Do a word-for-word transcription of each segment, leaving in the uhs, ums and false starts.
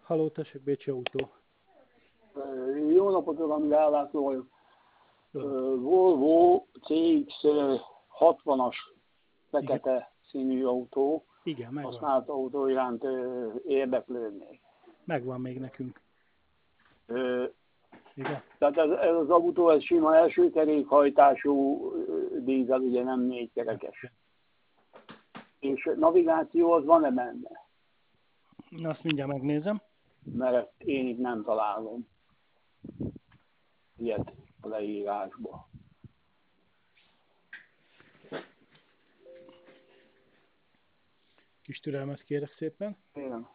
Halló, tessék, Bécsi Autó. Jó napot, uram, Gálászló vagyok. Jó. Volvo cé iksz hatvanas fekete színű autó, Igen, megvan. használt autó iránt érdeklődnék. Megvan még nekünk. Ö, Igen? Tehát ez, ez az autó, ez sima első kerékhajtású dízel, ugye nem négy kerekes. És navigáció az van-e benne? Na, azt mindjárt megnézem. Mert ezt én itt nem találom ilyet a leírásba. Kis türelmet kérek szépen. Igen.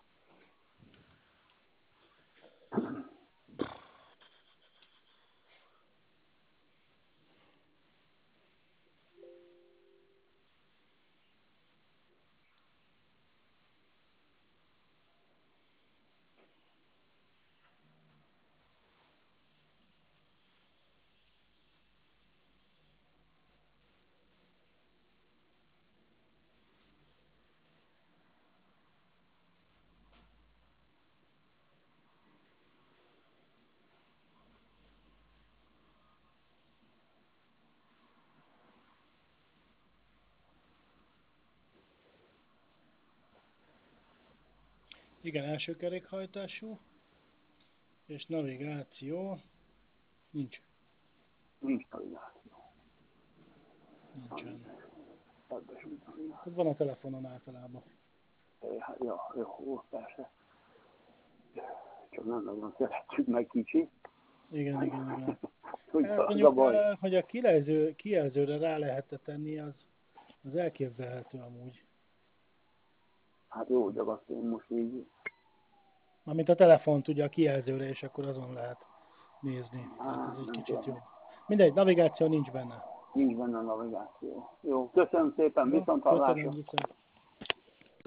Igen, első kerékhajtású. És navigáció. Nincs. Nincs navigáció. Nincsen. Ebben nincs navigáció. Ez van a telefonon általában. Hát, ja, jó, persze. Csak nem nagyon szeretjük meg kicsi. Igen, igen, igen. Hogy Hát az a mondjuk, baj. eh, hogy a kijelző, kijelzőre rá lehet tenni, az, az elképzelhető amúgy. Hát jó, csak azt én most így, Amint a telefont ugye a kijelzőre, és akkor azon lehet nézni. Tehát ez hát egy nem kicsit tudom. jobb. Mindegy, navigáció nincs benne. Nincs benne navigáció. Jó, köszönöm szépen, Jó, viszont köszönöm, hallásra. viszont.